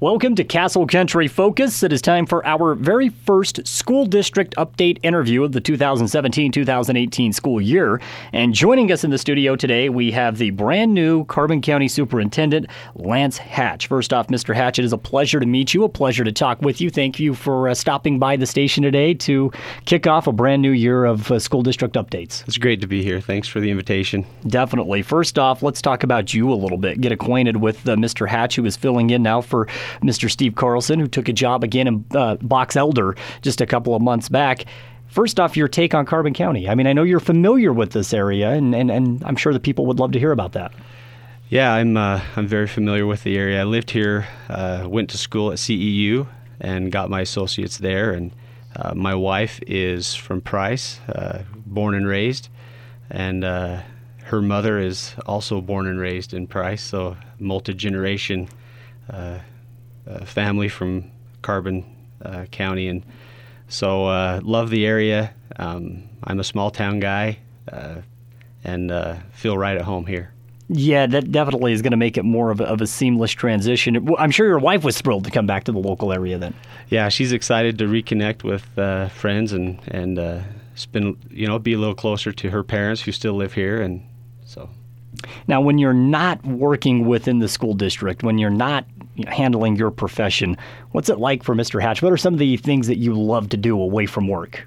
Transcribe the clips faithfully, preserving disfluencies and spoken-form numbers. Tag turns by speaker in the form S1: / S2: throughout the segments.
S1: Welcome to Castle Country Focus. It is time for our very first school district update interview of the two thousand seventeen two thousand eighteen school year. And joining us in the studio today, we have the brand new Carbon County Superintendent, Lance Hatch. First off, Mister Hatch, it is a pleasure to meet you, a pleasure to talk with you. Thank you for uh, stopping by the station today to kick off a brand new year of uh, school district updates.
S2: It's great to be here. Thanks for the invitation.
S1: Definitely. First off, let's talk about you a little bit. Get acquainted with uh, Mister Hatch, who is filling in now for Mister Steve Carlson, who took a job again in uh, Box Elder just a couple of months back. First off, your take on Carbon County. I mean, I know you're familiar with this area, and, and, and I'm sure the people would love to hear about that.
S2: Yeah, I'm uh, I'm very familiar with the area. I lived here, uh, went to school at C E U, and got my associates there. And uh, my wife is from Price, uh, born and raised, and uh, her mother is also born and raised in Price, so multi-generation uh Uh, family from Carbon uh, County, and so uh, love the area. Um, I'm a small town guy, uh, and uh, feel right at home here.
S1: Yeah, that definitely is going to make it more of a, of a seamless transition. I'm sure your wife was thrilled to come back to the local area then.
S2: Yeah, she's excited to reconnect with uh, friends and and uh, spend, you know, be a little closer to her parents who still live here, and so.
S1: Now, when you're not working within the school district, when you're not you know, handling your profession, what's it like for Mister Hatch? What are some of the things that you love to do away from work?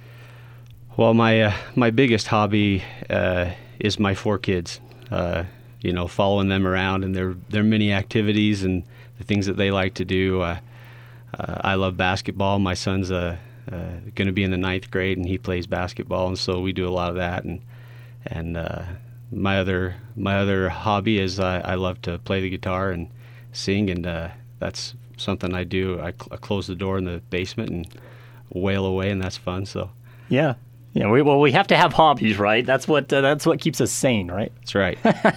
S2: Well, my uh, my biggest hobby uh, is my four kids. Uh, you know, following them around and their their many activities and the things that they like to do. Uh, uh, I love basketball. My son's uh, uh, going to be in the ninth grade, and he plays basketball, and so we do a lot of that. And and uh, my other my other hobby is I, I love to play the guitar and sing, and uh, that's something I do. I, cl- I close the door in the basement and wail away, and that's fun. So
S1: yeah, yeah. We, well, we have to have hobbies, right? That's what uh, that's what keeps us sane, right?
S2: That's right.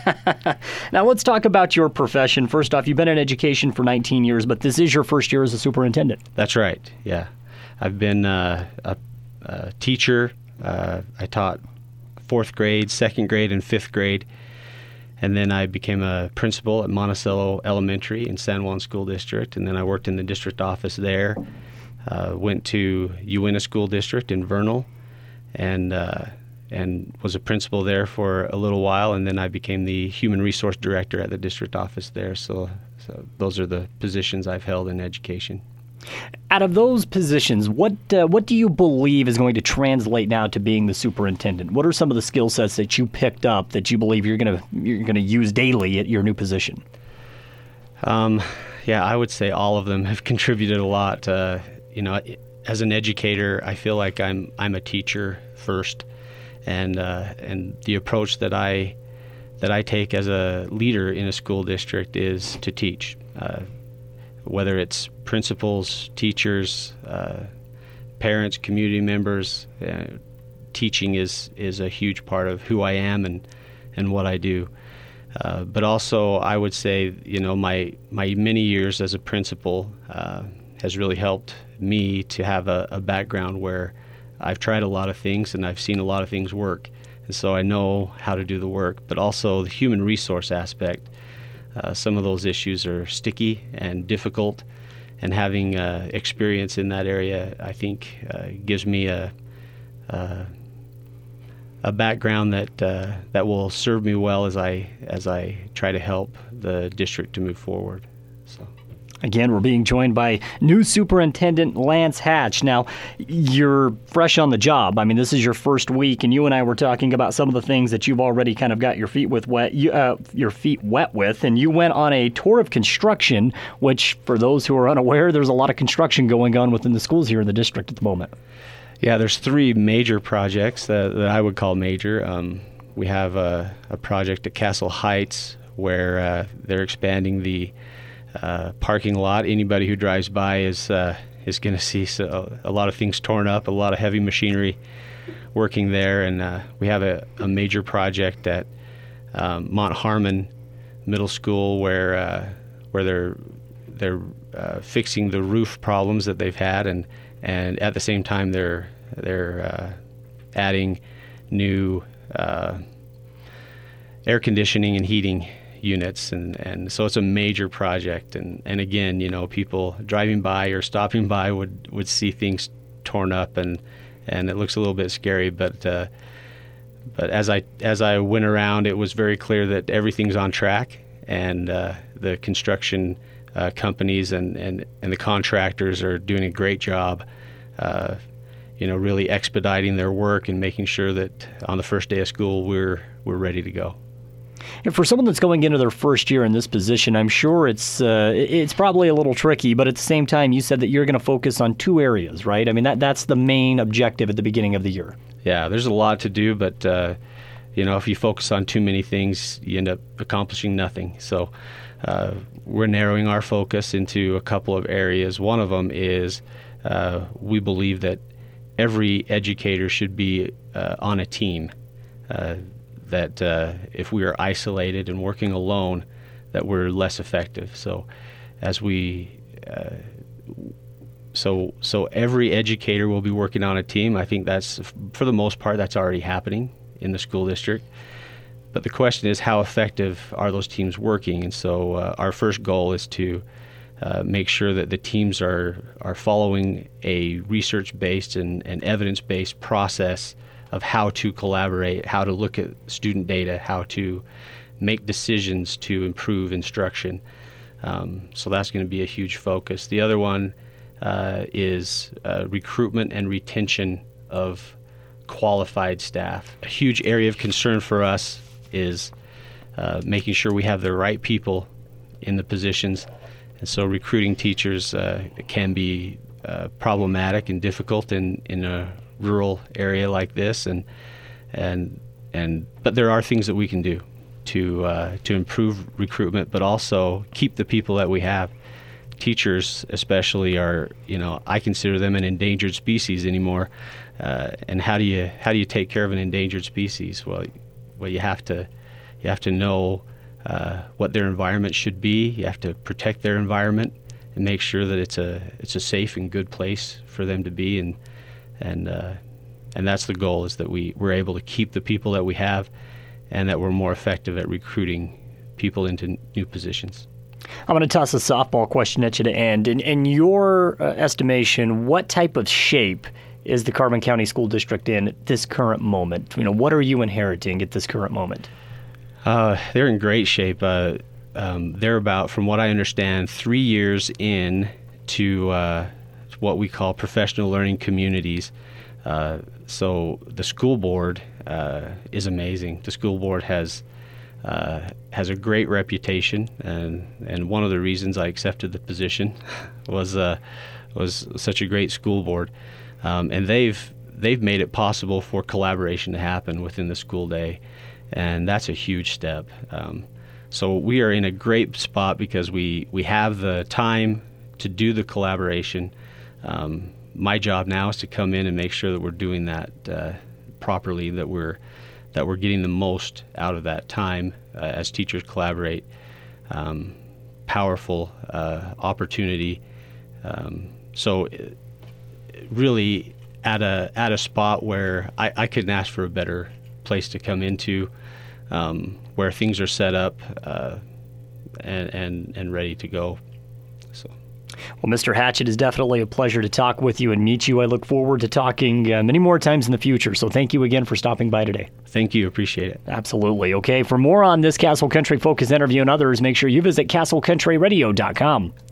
S1: Now let's talk about your profession. First off, you've been in education for nineteen years, but this is your first year as a superintendent.
S2: That's right. Yeah, I've been uh, a, a teacher. Uh, I taught fourth grade, second grade, and fifth grade. And then I became a principal at Monticello Elementary in San Juan School District, and then I worked in the district office there. Uh, went to Uinta School District in Vernal, and uh, and was a principal there for a little while, and then I became the human resource director at the district office there. So, so those are the positions I've held in education.
S1: Out of those positions, what uh, what do you believe is going to translate now to being the superintendent? What are some of the skill sets that you picked up that you believe you're going to you're going to use daily at your new position?
S2: Um, yeah, I would say all of them have contributed a lot. Uh, you know, as an educator, I feel like I'm I'm a teacher first, and uh, and the approach that I that I take as a leader in a school district is to teach. Uh, whether it's principals, teachers, uh, parents, community members, uh, teaching is is a huge part of who I am and, and what I do. Uh, but also, I would say, you know, my my many years as a principal uh, has really helped me to have a, a background where I've tried a lot of things and I've seen a lot of things work. And so I know how to do the work, but also the human resource aspect. Uh, some of those issues are sticky and difficult, and having uh, experience in that area, I think, uh, gives me a a, a background that uh, that will serve me well as I as I try to help the district to move forward. So.
S1: Again, we're being joined by new Superintendent Lance Hatch. Now, you're fresh on the job. I mean, this is your first week, and you and I were talking about some of the things that you've already kind of got your feet with wet, you, uh, your feet wet with. And you went on a tour of construction, which, for those who are unaware, there's a lot of construction going on within the schools here in the district at the moment.
S2: Yeah, there's three major projects that, that I would call major. Um, we have a, a project at Castle Heights where uh, they're expanding the Uh, parking lot. Anybody who drives by is uh, is going to see so, a lot of things torn up, a lot of heavy machinery working there, and uh, we have a, a major project at um, Mont Harmon Middle School where uh, where they're they're uh, fixing the roof problems that they've had, and and at the same time they're they're uh, adding new uh, air conditioning and heating units, and, and so it's a major project. And, and again, you know, people driving by or stopping by would, would see things torn up, and and it looks a little bit scary. But uh, but as I as I went around, it was very clear that everything's on track, and uh, the construction uh, companies and, and, and the contractors are doing a great job. Uh, you know, really expediting their work and making sure that on the first day of school we're we're ready to go.
S1: And for someone that's going into their first year in this position, I'm sure it's uh, it's probably a little tricky, but at the same time, you said that you're going to focus on two areas, right? I mean, that that's the main objective at the beginning of the year.
S2: Yeah, there's a lot to do, but uh, you know, if you focus on too many things, you end up accomplishing nothing. So uh, we're narrowing our focus into a couple of areas. One of them is uh, we believe that every educator should be uh, on a team. Uh, that uh, if we are isolated and working alone, that we're less effective. So as we, uh, so so every educator will be working on a team. I think that's, for the most part, that's already happening in the school district. But the question is, how effective are those teams working? And so uh, our first goal is to uh, make sure that the teams are, are following a research-based and, and evidence-based process of how to collaborate, how to look at student data, how to make decisions to improve instruction. Um, so that's going to be a huge focus. The other one uh, is uh, recruitment and retention of qualified staff. A huge area of concern for us is uh, making sure we have the right people in the positions. And so recruiting teachers uh, can be uh, problematic and difficult in, in a rural area like this, and and and but there are things that we can do to uh, to improve recruitment, but also keep the people that we have. Teachers especially are, you know, I consider them an endangered species anymore. Uh, and how do you how do you take care of an endangered species? Well, well you have to you have to know uh, what their environment should be. You have to protect their environment and make sure that it's a it's a safe and good place for them to be. And And uh, and that's the goal, is that we, we're able to keep the people that we have, and that we're more effective at recruiting people into new positions.
S1: I'm going to toss a softball question at you to end. In, in your uh, estimation, what type of shape is the Carbon County School District in at this current moment? You know, what are you inheriting at this current moment?
S2: Uh, they're in great shape. Uh, um, they're about, from what I understand, three years in to uh, what we call professional learning communities. Uh, so the school board uh, is amazing. The school board has uh, has a great reputation, and and one of the reasons I accepted the position was uh, was such a great school board, um, and they've they've made it possible for collaboration to happen within the school day, and that's a huge step. Um, so we are in a great spot because we we have the time to do the collaboration. Um, my job now is to come in and make sure that we're doing that uh, properly, that we're that we're getting the most out of that time uh, as teachers collaborate. Um, powerful uh, opportunity. Um, so it, really at a at a spot where I, I couldn't ask for a better place to come into, um, where things are set up uh, and, and and ready to go. So.
S1: Well, Mister Hatch, it is definitely a pleasure to talk with you and meet you. I look forward to talking uh, many more times in the future. So thank you again for stopping by today.
S2: Thank you. Appreciate it.
S1: Absolutely. Okay. For more on this Castle Country Focus interview and others, make sure you visit castle country radio dot com.